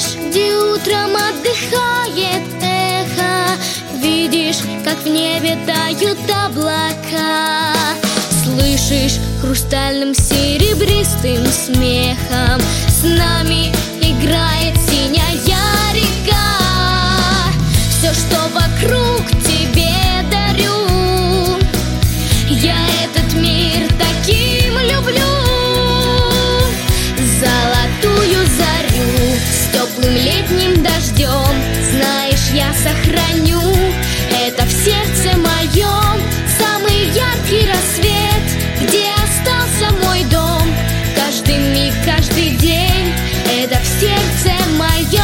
где утром отдыхает эхо, видишь, как в небе тают облака, слышишь хрустальным серебристым смехом, с нами играет синяя река. Все, что вокруг, тебе дарю, я этот мир таким люблю. Золотую зарю с теплым летним дождем, знаешь, я сохраню это в сердце моем. Самый яркий рассвет, где остался мой дом, каждый миг, каждый день, это в сердце моем.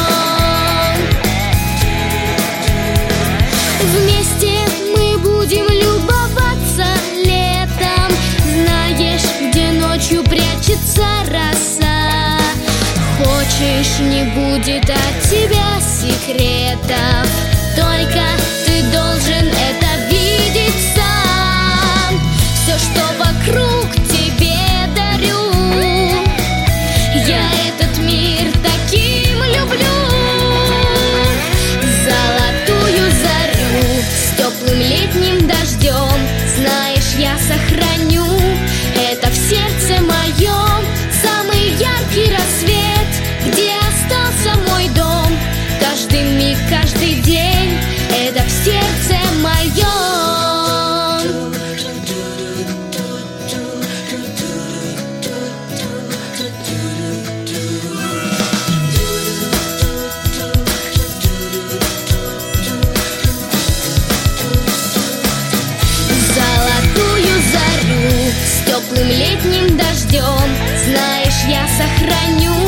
Вместе мы будем любоваться летом, знаешь, где ночью прячется роса. Хочешь, не будет от тебя секретов, только ты должен это видеть сам. Все, что вокруг, тебе дарю, я этот мир таким люблю. Золотую зарю с теплым летним дождем, знаешь, я сохраню это в сердце моем. Самый яркий рассвет, где остался мой дом, каждый миг, каждый день, это в сердце моем. Золотую зарю с теплым летним дождем, знаешь, я сохраню